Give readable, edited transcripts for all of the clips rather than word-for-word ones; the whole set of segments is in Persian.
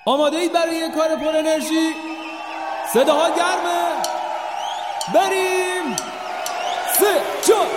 آماده اید برای یه کار پر انرژی؟ صداها گرمه، بریم. 3 4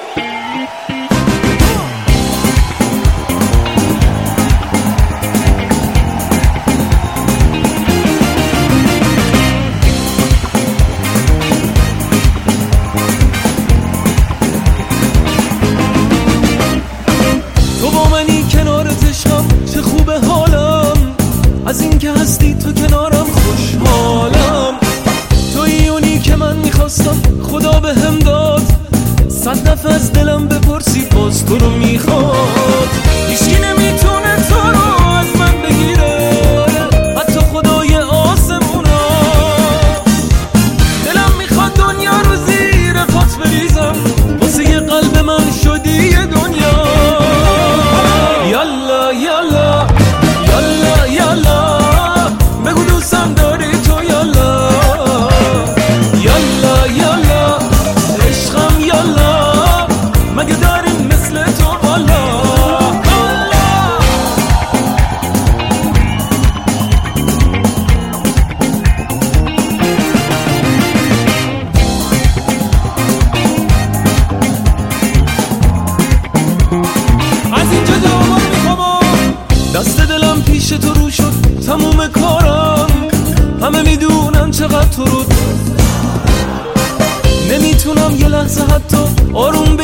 تو با منی کنارت عشقم، چه خوبه حالم از این که هستی تو کنارم، خوشحالم. تویی اونی که من میخواستم، خدا به هم داد. 100 دفعه از دلم بپرسی باز تو رو میخواد. هیچکی نمیتونه تو رو از من بگیره، حتی خدای آسمونا. دلم میخواد دنیا رو زیر پات بریزم، واسه یه قلب من شدی یه دنیا. یالا یالا یالا یالا، بگو دوستم داری تو. یالا یالا یالا عشقم، یالا مگه داریم مثل تو حالا. از اینجا جوابا رو میخوام. دست دلم پیش تو رو شد تموم کارم، همه میدونن چقدر تو رو نمیتونم یه لحظه حتی آروم